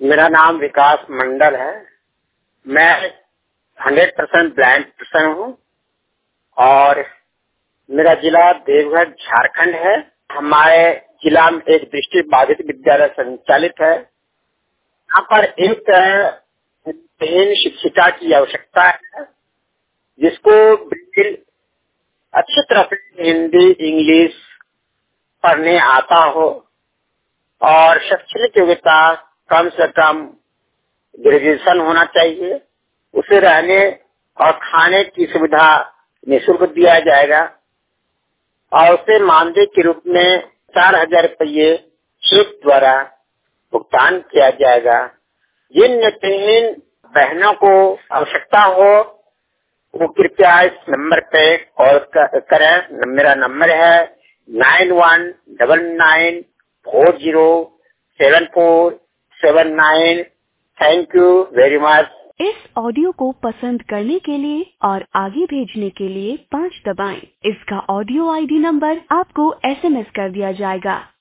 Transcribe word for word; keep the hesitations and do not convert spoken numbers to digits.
मेरा नाम विकास मंडल है। मैं हंड्रेड परसेंट ब्लाइंड पर्सन हूँ और मेरा जिला देवघर झारखंड है। हमारे जिला में एक दृष्टि बाधित विद्यालय संचालित है। यहाँ पर एक तीन शिक्षिका की आवश्यकता है जिसको बिल्कुल अच्छी तरह से हिंदी इंग्लिश पढ़ने आता हो और शैक्षणिक योग्यता कम से कम ग्रेजुएशन होना चाहिए। उसे रहने और खाने की सुविधा निःशुल्क दिया जाएगा और उसे मानदेय के रूप में चार हजार रुपये चेक द्वारा भुगतान किया जाएगा। जिन नेत्रहीन बहनों को आवश्यकता हो वो कृपया इस नंबर पे कॉल करें। मेरा नंबर है nine one double nine four zero seven four seven nine. Thank you very much. इस ऑडियो को पसंद करने के लिए और आगे भेजने के लिए पाँच दबाएं। इसका ऑडियो आईडी नंबर आपको एसएमएस कर दिया जाएगा।